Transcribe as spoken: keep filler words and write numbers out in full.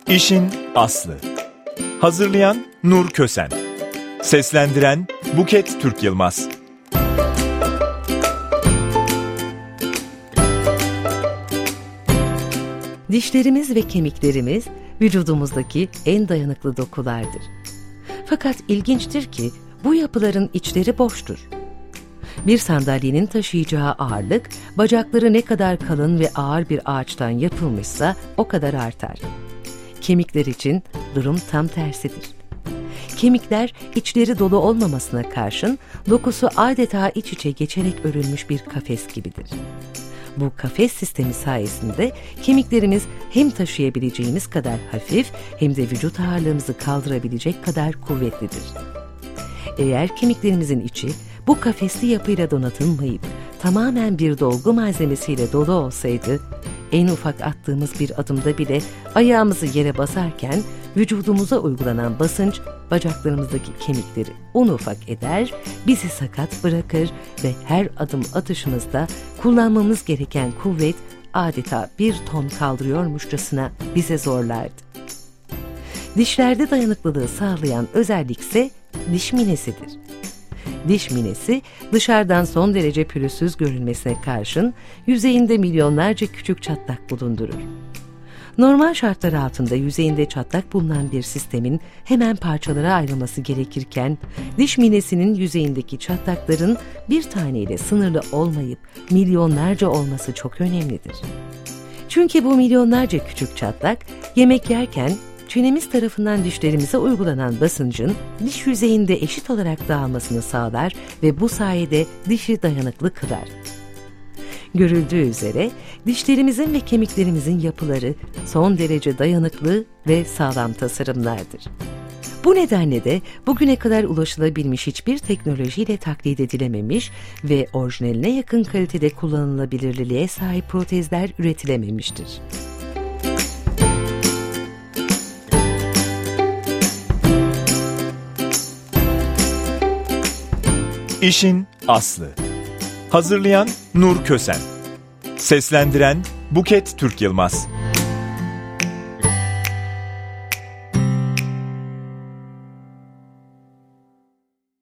İşin aslı. Hazırlayan Nur Kösen. Seslendiren Buket Türk Yılmaz. Dişlerimiz ve kemiklerimiz vücudumuzdaki en dayanıklı dokulardır. Fakat ilginçtir ki bu yapıların içleri boştur. Bir sandalyenin taşıyacağı ağırlık, bacakları ne kadar kalın ve ağır bir ağaçtan yapılmışsa o kadar artar. Kemikler için durum tam tersidir. Kemikler içleri dolu olmamasına karşın dokusu adeta iç içe geçerek örülmüş bir kafes gibidir. Bu kafes sistemi sayesinde kemiklerimiz hem taşıyabileceğimiz kadar hafif hem de vücut ağırlığımızı kaldırabilecek kadar kuvvetlidir. Eğer kemiklerimizin içi bu kafesli yapıyla donatılmayıp tamamen bir dolgu malzemesiyle dolu olsaydı, en ufak attığımız bir adımda bile ayağımızı yere basarken vücudumuza uygulanan basınç bacaklarımızdaki kemikleri un ufak eder, bizi sakat bırakır ve her adım atışımızda kullanmamız gereken kuvvet adeta bir ton kaldırıyormuşçasına bize zorlardı. Dişlerde dayanıklılığı sağlayan özellik ise diş minesidir. Diş minesi dışarıdan son derece pürüzsüz görünmesine karşın yüzeyinde milyonlarca küçük çatlak bulundurur. Normal şartlar altında yüzeyinde çatlak bulunan bir sistemin hemen parçalara ayrılması gerekirken diş minesinin yüzeyindeki çatlakların bir taneyle sınırlı olmayıp milyonlarca olması çok önemlidir. Çünkü bu milyonlarca küçük çatlak yemek yerken çenemiz tarafından dişlerimize uygulanan basıncın diş yüzeyinde eşit olarak dağılmasını sağlar ve bu sayede dişi dayanıklı kılar. Görüldüğü üzere dişlerimizin ve kemiklerimizin yapıları son derece dayanıklı ve sağlam tasarımlardır. Bu nedenle de bugüne kadar ulaşılabilmiş hiçbir teknolojiyle taklit edilememiş ve orijinaline yakın kalitede kullanılabilirliğe sahip protezler üretilememiştir. İşin aslı. Hazırlayan Nur Kösen. Seslendiren Buket Türk Yılmaz.